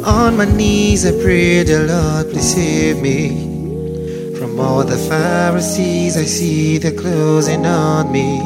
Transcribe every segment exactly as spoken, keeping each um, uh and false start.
On my knees I pray the Lord please save me. From all the Pharisees I see they're closing on me.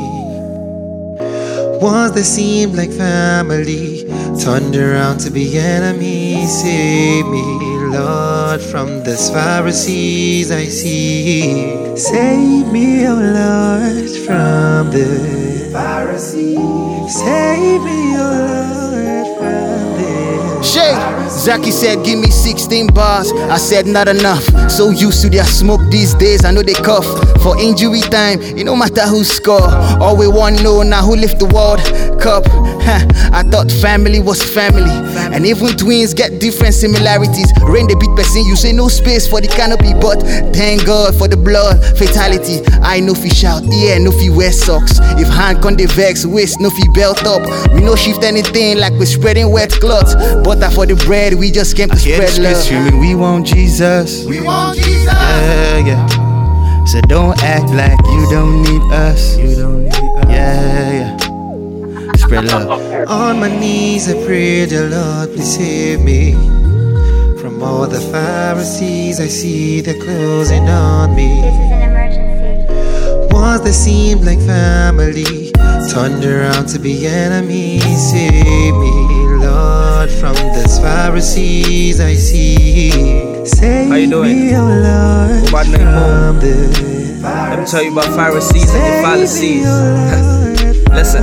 Ones that seemed like family turned around to be enemies. Save me, Lord, from these Pharisees I see. Save me, oh Lord, from the Pharisees. Save me, oh Lord, from the Shay, Zaki said, give me sixteen bars. I said, not enough. So used to their smoke these days, I know they cough. For injury time, it no matter who score. All we want know now who lift the world cup. I thought family was family, and even twins get different similarities. Rain the beat person, you say no space for the canopy, but thank God for the blood fatality. I know fi shout, yeah, no fi wear socks. If hand con the vex, waist no fi belt up. We no shift anything like we spreading wet cloth. Butter for the bread, we just came to I spread love. Screaming, we want Jesus. We want Jesus. Yeah, yeah. So don't act like you don't need us. You don't need us. Yeah, yeah. Spread love. On my knees I pray the Lord please save me. From all the Pharisees I see they're closing on me. This is an emergency. Ones that seemed like family turned around to be enemies. Save me, Lord, from these Pharisees I see. Save How you doing? me, oh Lord, What about name, from the Pharisees. Let me tell you about Pharisees and your fallacies. Listen.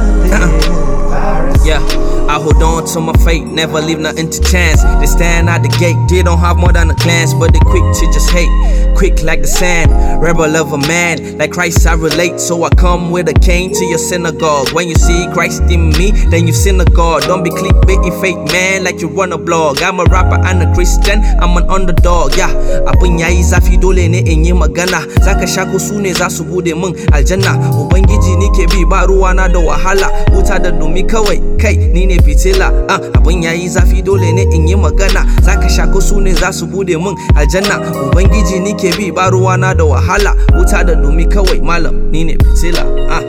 Yeah, I hold on to my fate, never leave nothing to chance. They stand at the gate, they don't have more than a glance, but they quick to just hate, quick like the sand. Rebel of a man, like Christ I relate, so I come with a cane to your synagogue. When you see Christ in me, then you've seen a God. Don't be clickbaiting fake man like you run a blog. I'm a rapper and a Christian, I'm an underdog. Yeah, abin yayi zafi dole ne in yi magana. Zaka shako su ne za su bude min aljanna. Ubangiji ni ke bi ba ruwana da wahala. Wuta da dumi kawai kai ni ne fitila. uh, Abin yayi zafi dole ne in yi magana. Zaka shako su ne za su bude min aljanna. Ubangiji ni ke bi ba ruwana da wahala. Wuta da dumi kawai malam ni ne fitila. uh.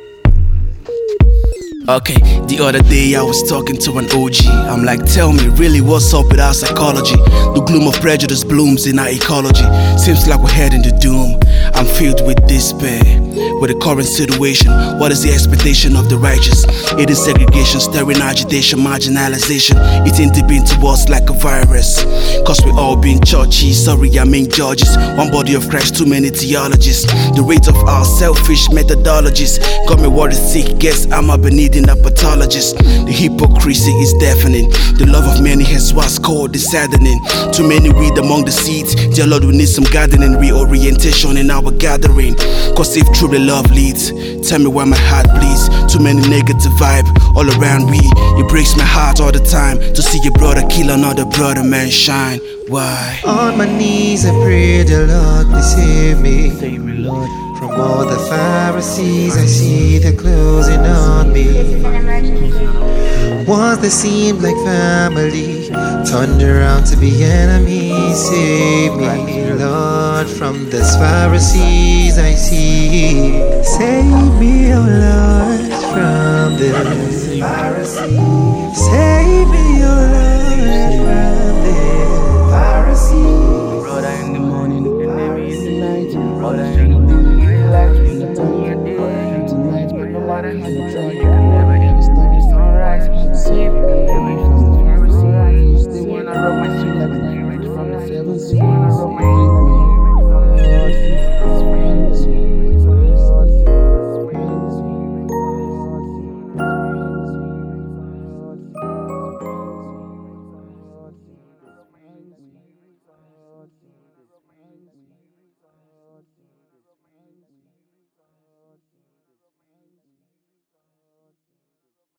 Okay, the other day I was talking to an O G. I'm like, tell me, really what's up with our psychology? The gloom of prejudice blooms in our ecology. Seems like we're heading to doom. I'm filled with despair. With the current situation, what is the expectation of the righteous? It is segregation, stirring agitation, marginalization, eating deep into us like a virus. Cause we all been churchy, sorry I mean judges. One body of Christ, too many theologies. The rate of our selfish methodologies got me worried sick, guess I'm a needing a pathologist. The hypocrisy is deafening. The love of many has what's called saddening. Too many weed among the seeds. Dear Lord, we need some gardening, reorientation in our gathering. Cause if truly love leads, tell me why my heart bleeds. Too many negative vibe all around me. It breaks my heart all the time to see your brother kill another brother, man, shine. Why? On my knees I pray the Lord please save me. Save me, Lord. From all the Pharisees I see they're closing on me. This is an emergency. Ones that seemed like family turned around to be enemies. Save me, Lord, from these Pharisees I see. Save me, oh Lord, from the Pharisees. Save me, oh Lord, from the Pharisees. Brother in the morning, enemy in the night. Brother in the morning, relax. In the time of day, tonight, but no matter how you try, you